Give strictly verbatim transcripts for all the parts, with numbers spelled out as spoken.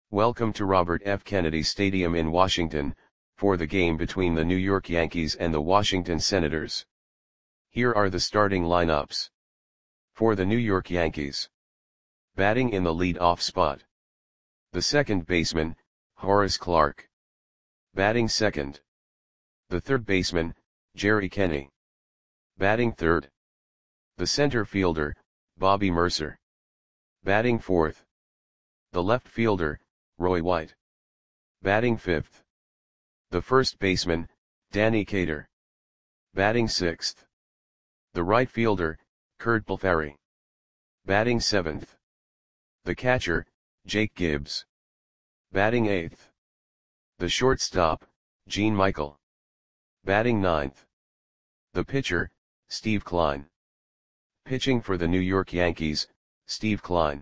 Welcome to Robert F. Kennedy Stadium in Washington, for the game between the New York Yankees and the Washington Senators. Here are the starting lineups. For the New York Yankees. Batting in the lead-off spot. The second baseman, Horace Clarke. Batting second. The third baseman, Jerry Kenney. Batting third. The center fielder, Bobby Murcer. Batting fourth. The left fielder, Roy White. Batting fifth. The first baseman, Danny Cater. Batting sixth. The right fielder, Curt Blefary. Batting seventh. The catcher, Jake Gibbs. Batting eighth. The shortstop, Gene Michael. Batting ninth. The pitcher, Steve Kline. Pitching for the New York Yankees, Steve Kline.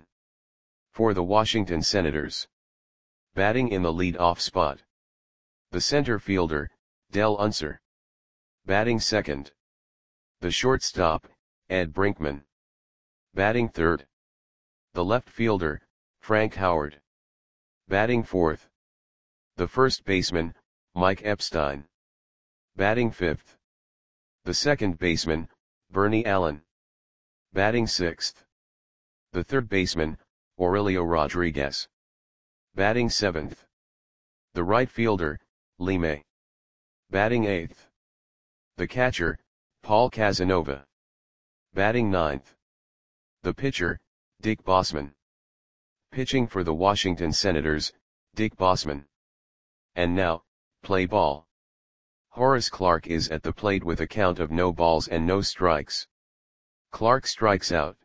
For the Washington Senators. Batting in the lead-off spot. The center fielder, Del Unser. Batting second. The shortstop, Ed Brinkman. Batting third. The left fielder, Frank Howard. Batting fourth. The first baseman, Mike Epstein. Batting fifth. The second baseman, Bernie Allen. Batting sixth. The third baseman, Aurelio Rodriguez. Batting seventh. The right fielder, Lee May. Batting eighth. The catcher, Paul Casanova. Batting ninth. The pitcher, Dick Bosman. Pitching for the Washington Senators, Dick Bosman. And now, play ball. Horace Clarke is at the plate with a count of no balls and no strikes. Clarke strikes out.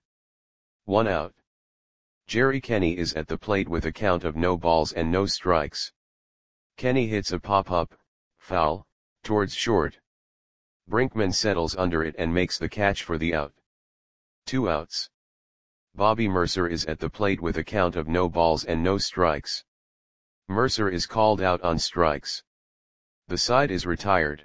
One out. Jerry Kenney is at the plate with a count of no balls and no strikes. Kenney hits a pop-up, foul, towards short. Brinkman settles under it and makes the catch for the out. Two outs. Bobby Murcer is at the plate with a count of no balls and no strikes. Murcer is called out on strikes. The side is retired.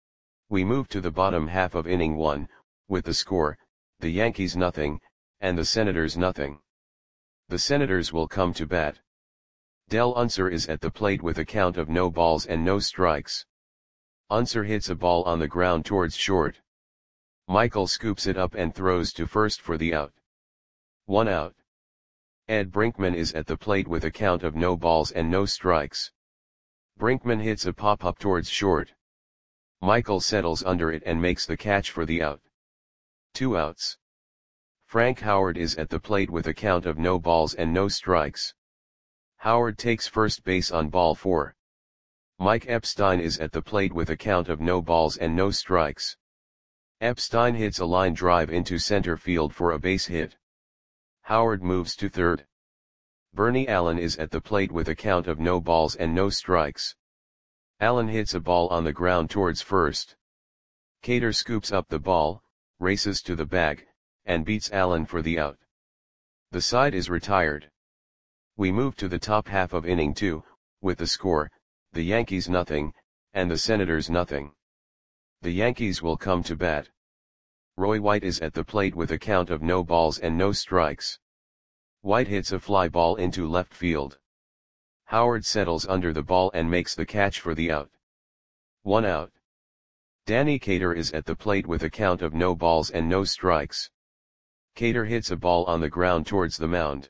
We move to the bottom half of inning one, with the score, the Yankees nothing, and the Senators nothing. The Senators will come to bat. Del Unser is at the plate with a count of no balls and no strikes. Unser hits a ball on the ground towards short. Michael scoops it up and throws to first for the out. One out. Ed Brinkman is at the plate with a count of no balls and no strikes. Brinkman hits a pop-up towards short. Michael settles under it and makes the catch for the out. Two outs. Frank Howard is at the plate with a count of no balls and no strikes. Howard takes first base on ball four. Mike Epstein is at the plate with a count of no balls and no strikes. Epstein hits a line drive into center field for a base hit. Howard moves to third. Bernie Allen is at the plate with a count of no balls and no strikes. Allen hits a ball on the ground towards first. Cater scoops up the ball, races to the bag, and beats Allen for the out. The side is retired. We move to the top half of inning two, with the score, the Yankees nothing, and the Senators nothing. The Yankees will come to bat. Roy White is at the plate with a count of no balls and no strikes. White hits a fly ball into left field. Howard settles under the ball and makes the catch for the out. One out. Danny Cater is at the plate with a count of no balls and no strikes. Cater hits a ball on the ground towards the mound.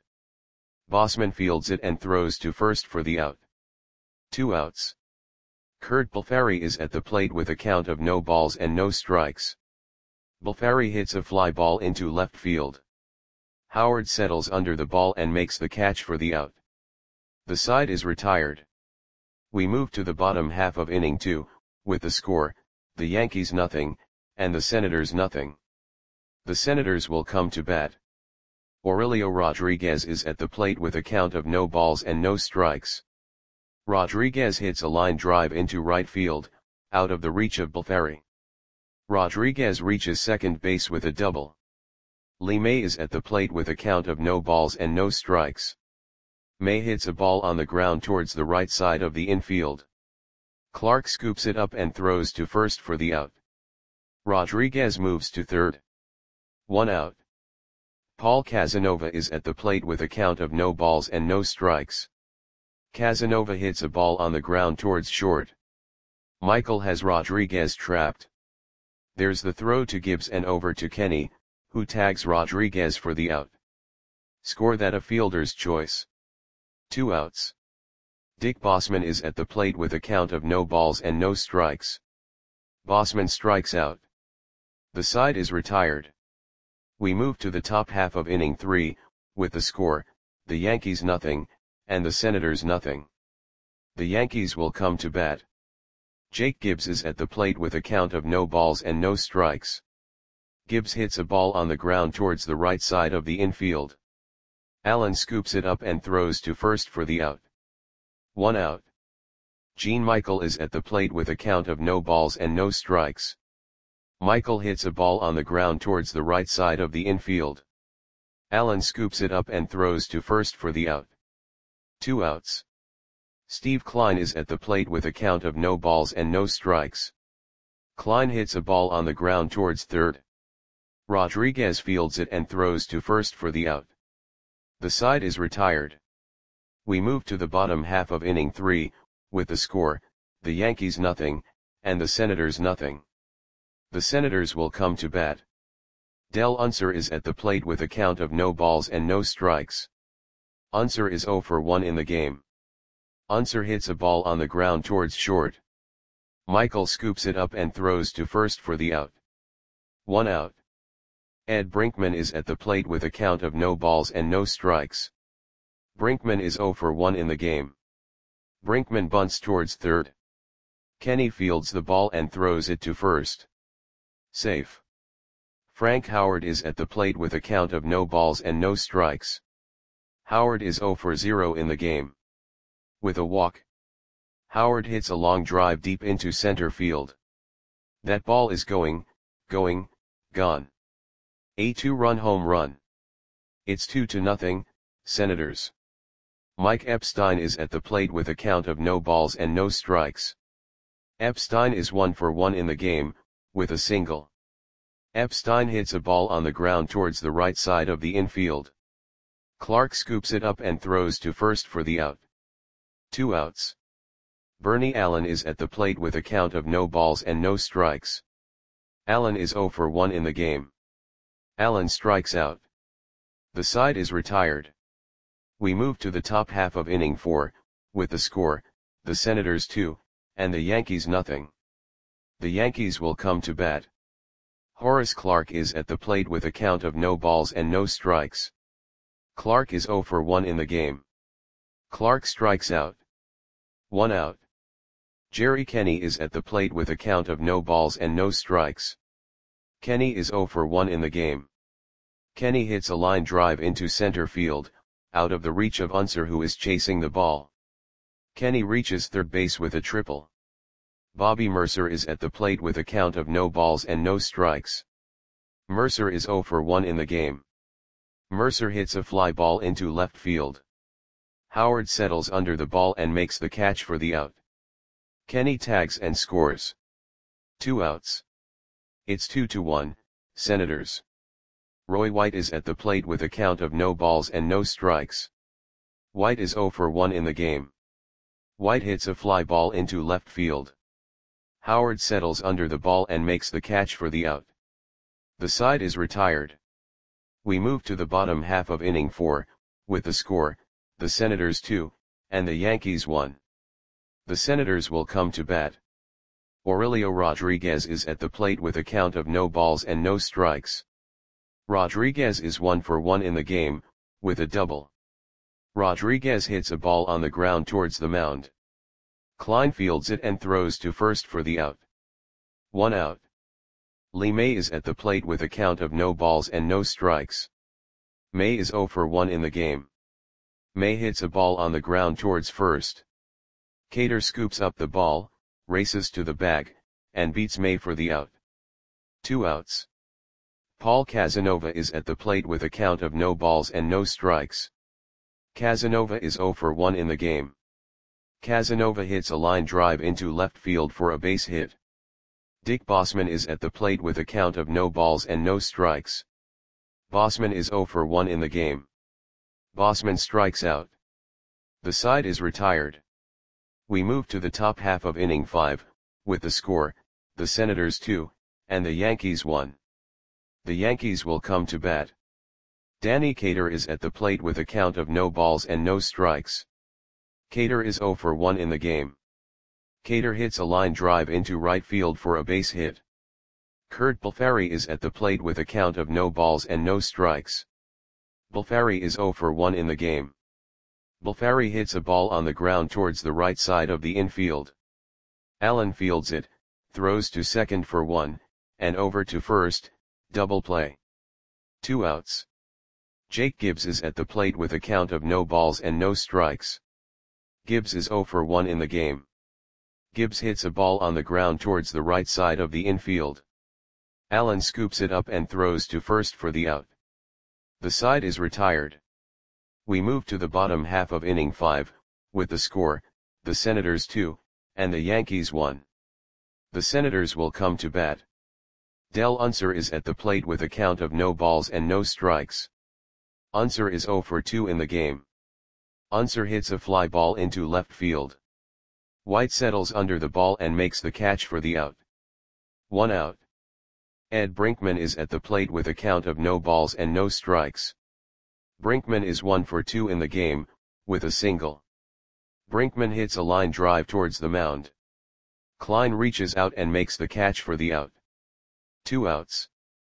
Bosman fields it and throws to first for the out. Two outs. Curt Blefary is at the plate with a count of no balls and no strikes. Blefary hits a fly ball into left field. Howard settles under the ball and makes the catch for the out. The side is retired. We move to the bottom half of inning two, with the score, the Yankees nothing, and the Senators nothing. The Senators will come to bat. Aurelio Rodriguez is at the plate with a count of no balls and no strikes. Rodriguez hits a line drive into right field, out of the reach of Blefary. Rodriguez reaches second base with a double. Lee May is at the plate with a count of no balls and no strikes. May hits a ball on the ground towards the right side of the infield. Clarke scoops it up and throws to first for the out. Rodriguez moves to third. One out. Paul Casanova is at the plate with a count of no balls and no strikes. Casanova hits a ball on the ground towards short. Michael has Rodriguez trapped. There's the throw to Gibbs and over to Kenny, who tags Rodriguez for the out. Score that a fielder's choice. Two outs. Dick Bossman is at the plate with a count of no balls and no strikes. Bossman strikes out. The side is retired. We move to the top half of inning three, with the score, the Yankees nothing, and the Senators nothing. The Yankees will come to bat. Jake Gibbs is at the plate with a count of no balls and no strikes. Gibbs hits a ball on the ground towards the right side of the infield. Allen scoops it up and throws to first for the out. One out. Gene Michael is at the plate with a count of no balls and no strikes. Michael hits a ball on the ground towards the right side of the infield. Allen scoops it up and throws to first for the out. Two outs. Steve Klein is at the plate with a count of no balls and no strikes. Klein hits a ball on the ground towards third. Rodriguez fields it and throws to first for the out. The side is retired. We move to the bottom half of inning three, with the score, the Yankees nothing, and the Senators nothing. The Senators will come to bat. Del Unser is at the plate with a count of no balls and no strikes. Unser is oh for one in the game. Unser hits a ball on the ground towards short. Michael scoops it up and throws to first for the out. One out. Ed Brinkman is at the plate with a count of no balls and no strikes. Brinkman is oh for one in the game. Brinkman bunts towards third. Kenny fields the ball and throws it to first. Safe. Frank Howard is at the plate with a count of no balls and no strikes. Howard is oh for zero in the game. With a walk, Howard hits a long drive deep into center field. That ball is going, going, gone. A two-run home run. It's two to nothing, Senators. Mike Epstein is at the plate with a count of no balls and no strikes. Epstein is one for one in the game, with a single. Epstein hits a ball on the ground towards the right side of the infield. Clark scoops it up and throws to first for the out. Two outs. Bernie Allen is at the plate with a count of no balls and no strikes. Allen is oh for one in the game. Allen strikes out. The side is retired. We move to the top half of inning four, with the score, the Senators two, and the Yankees nothing. The Yankees will come to bat. Horace Clarke is at the plate with a count of no balls and no strikes. Clarke is oh for one in the game. Clarke strikes out. One out. Jerry Kenny is at the plate with a count of no balls and no strikes. Kenny is oh for one in the game. Kenny hits a line drive into center field, out of the reach of Unser, who is chasing the ball. Kenny reaches third base with a triple. Bobby Mercer is at the plate with a count of no balls and no strikes. Mercer is oh for one in the game. Mercer hits a fly ball into left field. Howard settles under the ball and makes the catch for the out. Kenny tags and scores. Two outs. It's two to one, Senators. Roy White is at the plate with a count of no balls and no strikes. White is oh for one in the game. White hits a fly ball into left field. Howard settles under the ball and makes the catch for the out. The side is retired. We move to the bottom half of inning four, with the score, the Senators two, and the Yankees one. The Senators will come to bat. Aurelio Rodriguez is at the plate with a count of no balls and no strikes. Rodriguez is one for one in the game, with a double. Rodriguez hits a ball on the ground towards the mound. Klein fields it and throws to first for the out. One out. Lee May is at the plate with a count of no balls and no strikes. May is oh for one in the game. May hits a ball on the ground towards first. Cater scoops up the ball, races to the bag, and beats May for the out. Two outs. Paul Casanova is at the plate with a count of no balls and no strikes. Casanova is oh for one in the game. Casanova hits a line drive into left field for a base hit. Dick Bossman is at the plate with a count of no balls and no strikes. Bossman is oh for one in the game. Bossman strikes out. The side is retired. We move to the top half of inning five, with the score, the Senators two, and the Yankees one. The Yankees will come to bat. Danny Cater is at the plate with a count of no balls and no strikes. Cater is zero for one in the game. Cater hits a line drive into right field for a base hit. Kurt Balfari is at the plate with a count of no balls and no strikes. Balfari is zero for one in the game. Balfari hits a ball on the ground towards the right side of the infield. Allen fields it, throws to second for one, and over to first, double play. Two outs. Jake Gibbs is at the plate with a count of no balls and no strikes. Gibbs is zero for one in the game. Gibbs hits a ball on the ground towards the right side of the infield. Allen scoops it up and throws to first for the out. The side is retired. We move to the bottom half of inning five, with the score, the Senators two, and the Yankees one. The Senators will come to bat. Del Unser is at the plate with a count of no balls and no strikes. Unser is zero for two in the game. Unser hits a fly ball into left field. White settles under the ball and makes the catch for the out. One out. Ed Brinkman is at the plate with a count of no balls and no strikes. Brinkman is one for two in the game, with a single. Brinkman hits a line drive towards the mound. Klein reaches out and makes the catch for the out. Two outs.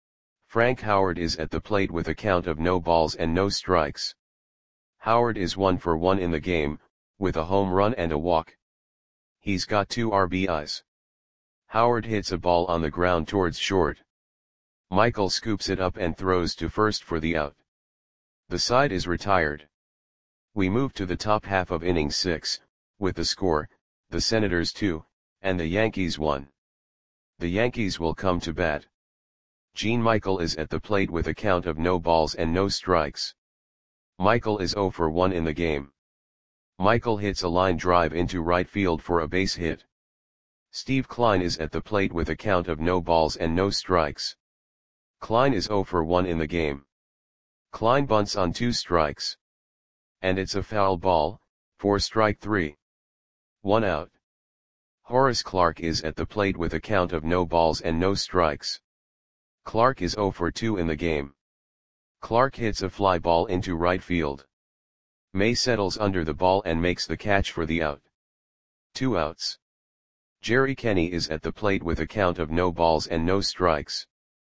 Frank Howard is at the plate with a count of no balls and no strikes. Howard is one for one in the game, with a home run and a walk. He's got two R B Is. Howard hits a ball on the ground towards short. Michael scoops it up and throws to first for the out. The side is retired. We move to the top half of inning six, with the score, the Senators two, and the Yankees one. The Yankees will come to bat. Gene Michael is at the plate with a count of no balls and no strikes. Michael is zero for one in the game. Michael hits a line drive into right field for a base hit. Steve Klein is at the plate with a count of no balls and no strikes. Klein is zero for one in the game. Klein bunts on two strikes. And it's a foul ball, for strike three. One out. Horace Clarke is at the plate with a count of no balls and no strikes. Clarke is zero for two in the game. Clarke hits a fly ball into right field. May settles under the ball and makes the catch for the out. Two outs. Jerry Kenny is at the plate with a count of no balls and no strikes.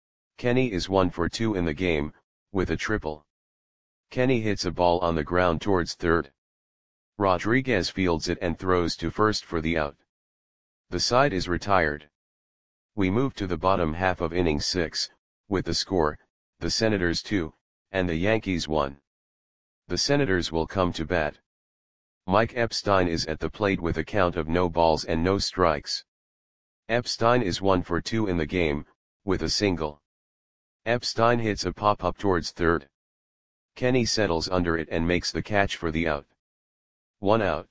Kenny is one for two in the game, with a triple. Kenny hits a ball on the ground towards third. Rodriguez fields it and throws to first for the out. The side is retired. We move to the bottom half of inning six, with the score, the Senators two, and the Yankees one. The Senators will come to bat. Mike Epstein is at the plate with a count of no balls and no strikes. Epstein is one for two in the game, with a single. Epstein hits a pop-up towards third. Kenny settles under it and makes the catch for the out. One out.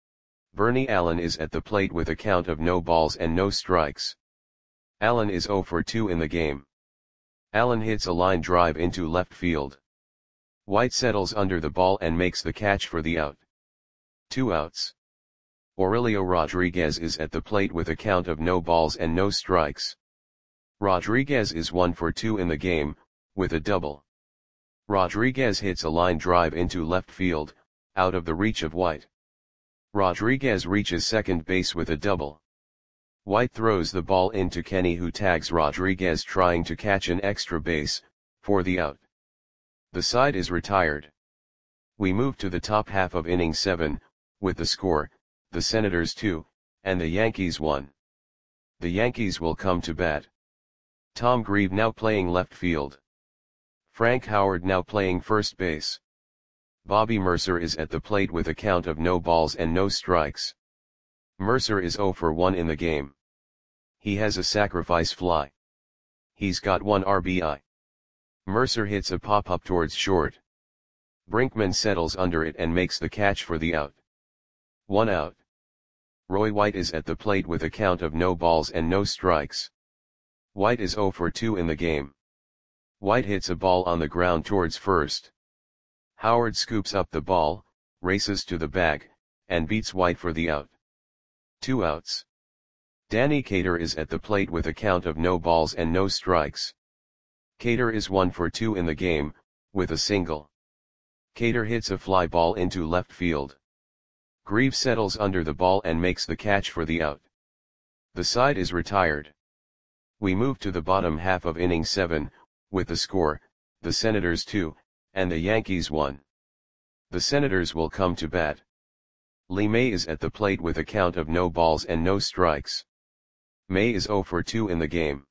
Bernie Allen is at the plate with a count of no balls and no strikes. Allen is zero for two in the game. Allen hits a line drive into left field. White settles under the ball and makes the catch for the out. Two outs. Aurelio Rodriguez is at the plate with a count of no balls and no strikes. Rodriguez is one for two in the game, with a double. Rodriguez hits a line drive into left field, out of the reach of White. Rodriguez reaches second base with a double. White throws the ball into Kenny, who tags Rodriguez trying to catch an extra base, for the out. The side is retired. We move to the top half of inning seven, with the score, the Senators two, and the Yankees one. The Yankees will come to bat. Tom Grieve now playing left field. Frank Howard now playing first base. Bobby Mercer is at the plate with a count of no balls and no strikes. Mercer is zero for one in the game. He has a sacrifice fly. He's got one R B I. Mercer hits a pop-up towards short. Brinkman settles under it and makes the catch for the out. One out. Roy White is at the plate with a count of no balls and no strikes. White is zero for two in the game. White hits a ball on the ground towards first. Howard scoops up the ball, races to the bag, and beats White for the out. Two outs. Danny Cater is at the plate with a count of no balls and no strikes. Cater is one for two in the game, with a single. Cater hits a fly ball into left field. Grieve settles under the ball and makes the catch for the out. The side is retired. We move to the bottom half of inning seven, with the score, the Senators two, and the Yankees one. The Senators will come to bat. Lee May is at the plate with a count of no balls and no strikes. May is oh for two in the game.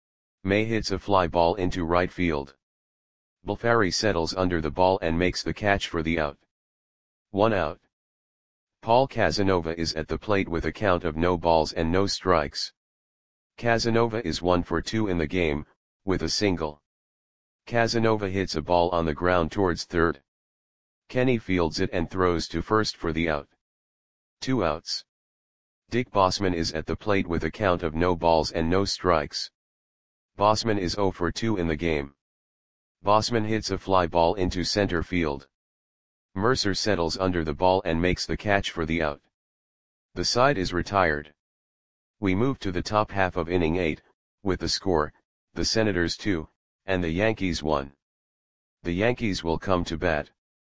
May hits a fly ball into right field. Bulfari settles under the ball and makes the catch for the out. One out. Paul Casanova is at the plate with a count of no balls and no strikes. Casanova is one for two in the game, with a single. Casanova hits a ball on the ground towards third. Kenny fields it and throws to first for the out. Two outs. Dick Bossman is at the plate with a count of no balls and no strikes. Bossman is oh for two in the game. Bossman hits a fly ball into center field. Mercer settles under the ball and makes the catch for the out. The side is retired. We move to the top half of inning eight, with the score, the Senators two, and the Yankees one. The Yankees will come to bat.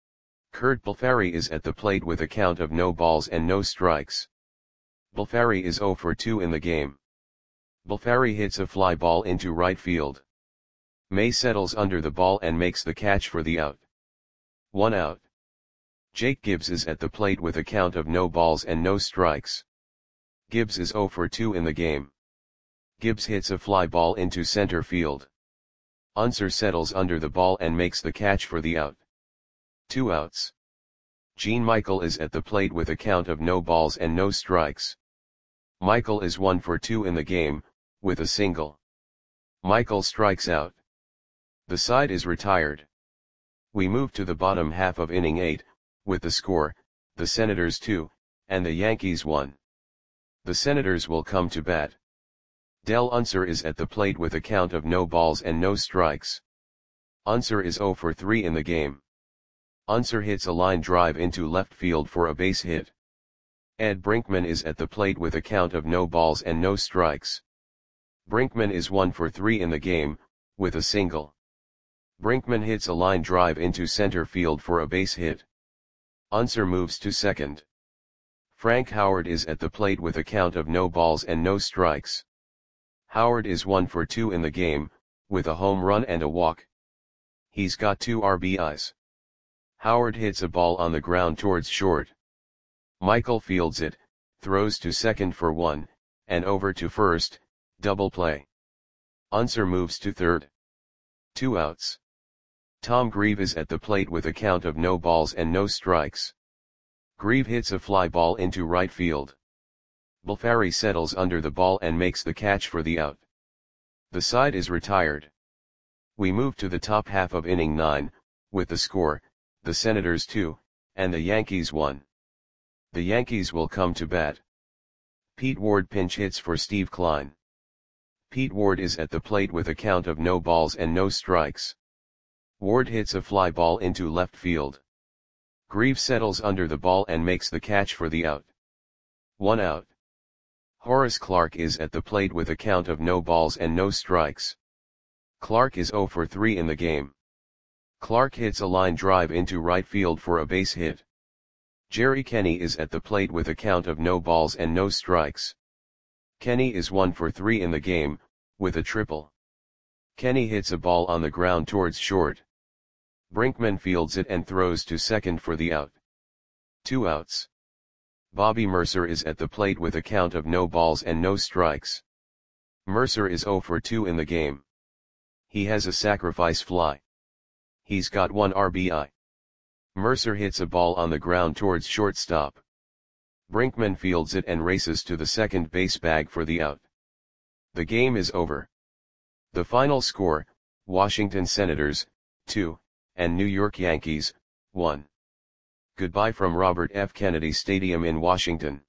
Kurt Bulfari is at the plate with a count of no balls and no strikes. Bulfari is oh for two in the game. Bulfari hits a fly ball into right field. May settles under the ball and makes the catch for the out. One out. Jake Gibbs is at the plate with a count of no balls and no strikes. Gibbs is oh for two in the game. Gibbs hits a fly ball into center field. Unser settles under the ball and makes the catch for the out. Two outs. Gene Michael is at the plate with a count of no balls and no strikes. Michael is one for two in the game, with a single. Michael strikes out. The side is retired. We move to the bottom half of inning eight, with the score, the Senators two, and the Yankees one. The Senators will come to bat. Del Unser is at the plate with a count of no balls and no strikes. Unser is oh for three in the game. Unser hits a line drive into left field for a base hit. Ed Brinkman is at the plate with a count of no balls and no strikes. Brinkman is one for three in the game, with a single. Brinkman hits a line drive into center field for a base hit. Unser moves to second. Frank Howard is at the plate with a count of no balls and no strikes. Howard is one for two in the game, with a home run and a walk. He's got two R B Is. Howard hits a ball on the ground towards short. Michael fields it, throws to second for one, and over to first, double play. Unser moves to third. Two outs. Tom Grieve is at the plate with a count of no balls and no strikes. Grieve hits a fly ball into right field. Bulfari settles under the ball and makes the catch for the out. The side is retired. We move to the top half of inning nine, with the score, the Senators two, and the Yankees one. The Yankees will come to bat. Pete Ward pinch hits for Steve Klein. Pete Ward is at the plate with a count of no balls and no strikes. Ward hits a fly ball into left field. Grieve settles under the ball and makes the catch for the out. One out. Horace Clarke is at the plate with a count of no balls and no strikes. Clarke is oh for three in the game. Clarke hits a line drive into right field for a base hit. Jerry Kenny is at the plate with a count of no balls and no strikes. Kenny is one for three in the game, with a triple. Kenny hits a ball on the ground towards short. Brinkman fields it and throws to second for the out. Two outs. Bobby Mercer is at the plate with a count of no balls and no strikes. Mercer is oh for two in the game. He has a sacrifice fly. He's got one R B I. Mercer hits a ball on the ground towards shortstop. Brinkman fields it and races to the second base bag for the out. The game is over. The final score, Washington Senators, two, and New York Yankees, one. Goodbye from Robert F. Kennedy Stadium in Washington.